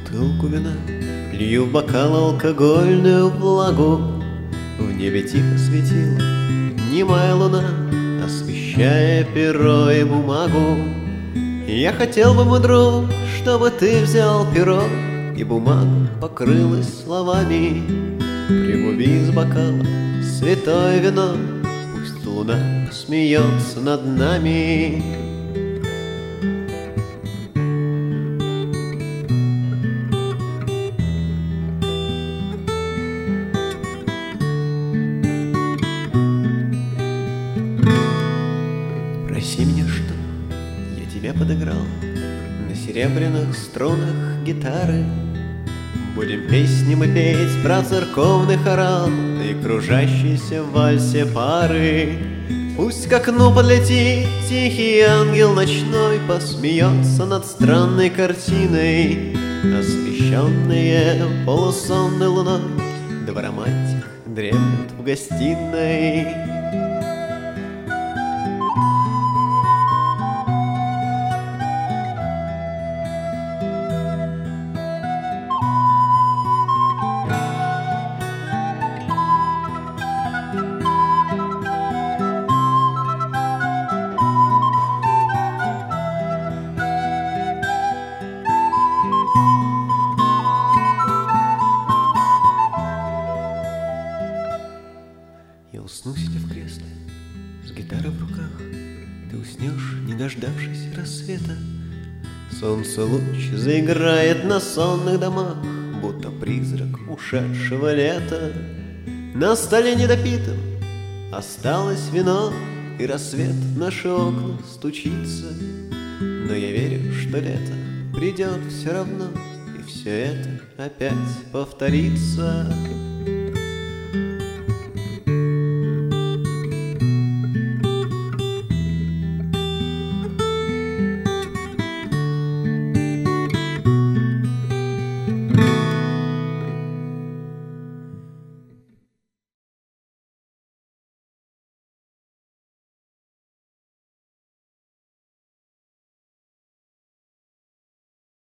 бутылку вина, лью в бокал алкогольную влагу. В небе тихо светила немая луна, освещая перо и бумагу. Я хотел бы, мой друг, чтобы ты взял перо, и бумага покрылась словами. Пригуби из бокала святое вино, пусть луна смеется над нами. Проси меня, что я тебе подыграл на серебряных струнах гитары. Будем песни мы петь про церковный хорал и кружащиеся в вальсе пары. Пусть к окну подлетит тихий ангел ночной, посмеется над странной картиной, освещенные полусонной луной. Два романтик дремлют в гостиной. Я усну, сидя в кресле, с гитарой в руках. Ты уснешь, не дождавшись рассвета. Солнце луч заиграет на сонных домах, будто призрак ушедшего лета. На столе недопитым осталось вино, и рассвет в наши окна стучится. Но я верю, что лето придет все равно, и все это опять повторится.